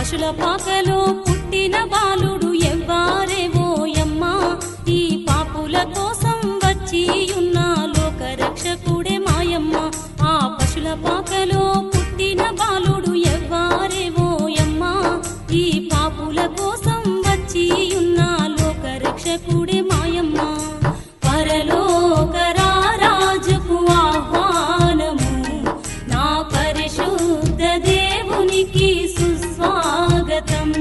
పశుల పాకలో పుట్టిన బాలుడు ఎవ్వారేవోయమ్మా, ఈ పాపుల కోసం వచ్చి ఉన్న లోక రక్షకుడే మాయమ్మ. ఆ పశుల పాకలో పుట్టిన బాలుడు ఎవ్వారేవోయమ్మా, ఈ పాపుల కోసం వచ్చి ఉన్న లోక రక్షకుడే మాయమ్మ. పరలోక రాజుకు ఆహ్వానము, నా పరిశుద్ధ దేవునికి సుస్వాగతం.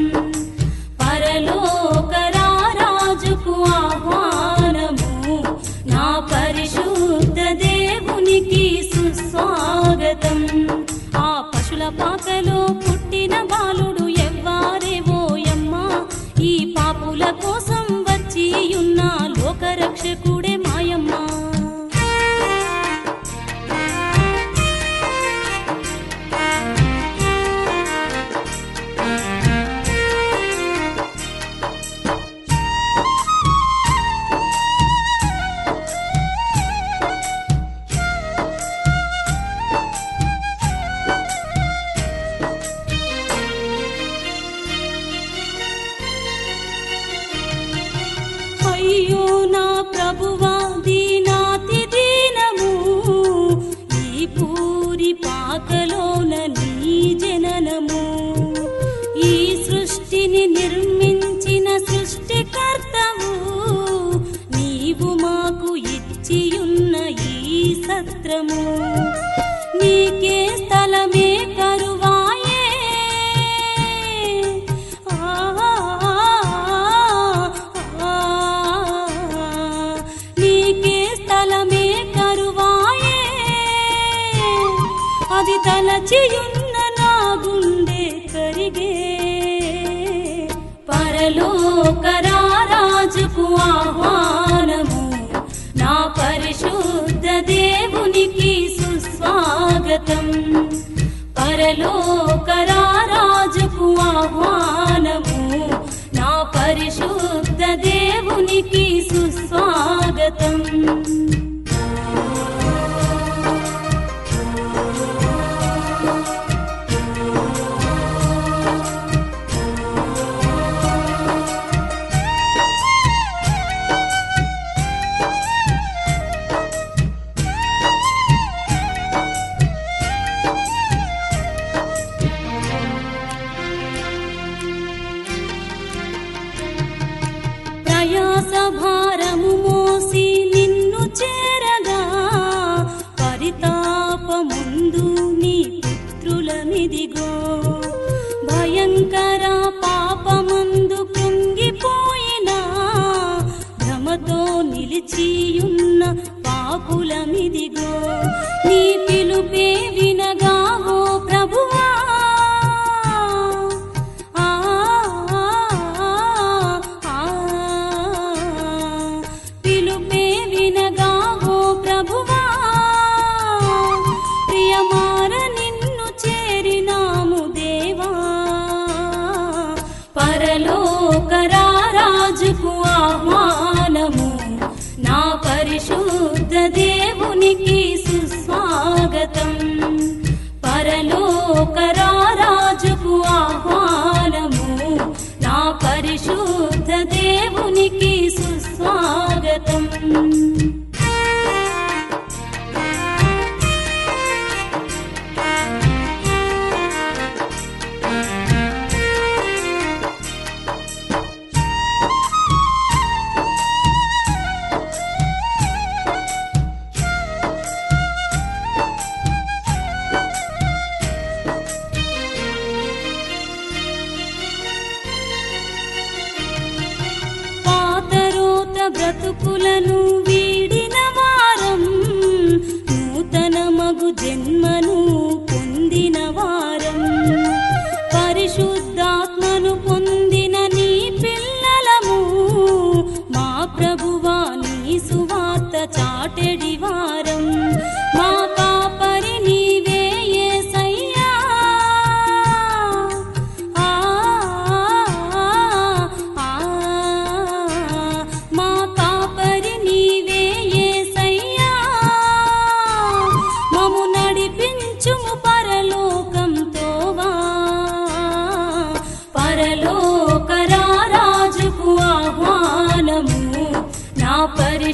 పరలోక రాజుకు ఆహ్వానము, నా పరిశుద్ధ దేవునికి సుస్వాగతం. ఆ పశుల పాకలో పుట్టిన బాలుడు ఎవ్వారేవోయమ్మా, ఈ పాపుల కోసం వచ్చి ఉన్న లోక రక్షకుడే మాయమ్మ. అయ్యో నా ప్రభువా దీనాతి దీనము, ఈ పూరి పాకలోన నీ జననము. ఈ సృష్టిని నిర్మించిన సృష్టికర్తవు, నీవు మాకు ఇచ్చియున్న ఈ సత్రము. నీకే స్థలమే కరువాయే, అది తలచియున్న నా గుండె కరిగే. పరలోక రాజుకు ఆహ్వానము, నా పరిశుద్ధ దేవునికి సుస్వాగతం. పరలోక రాజుకు ఆహ్వానము, నా పరిశుద్ధ దేవునికి సుస్వాగతం. ప్రయాస భారము మోసి నిన్ను చేరగా, పరితాపముందు నీ పుత్రులనిదిగో. భయంకర పాపమందు కృంగిపోయిన, భ్రమతో నిలిచియున్న పాపులమిదిగో. నీ పిలుపే వినగావో ప్రభువా, పరలోక రాజుకు ఆహ్వానము, నా పరిశుద్ధ దేవునికి సుస్వాగతం.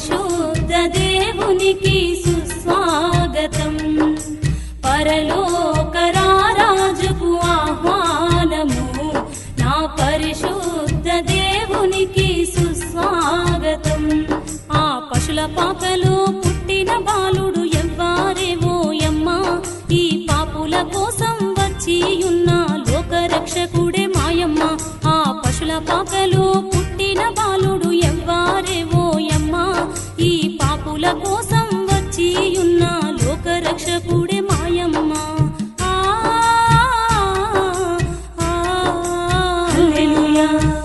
పరిశుద్ధ దేవునికి సుస్వాగతం పరలోక రాజుకు ఆహ్వానము నా పరిశుద్ధ దేవునికి సుస్వాగతం ఆ పశుల పాకలో పుట్టిన బాలుడు ఎవ్వారేవోయమ్మా ఈ పాపుల కోసం వచ్చి ఉన్న లోకరక్షకుడే మాయమ్మ ఆ పశుల పాకలో పుట్టిన బాలుడు ఎవ్వారేవోయమ్మా ఈ పాపుల కోసం వచ్చి ఉన్న లోకరక్షకుడే మాయమ్మ హల్లెలూయా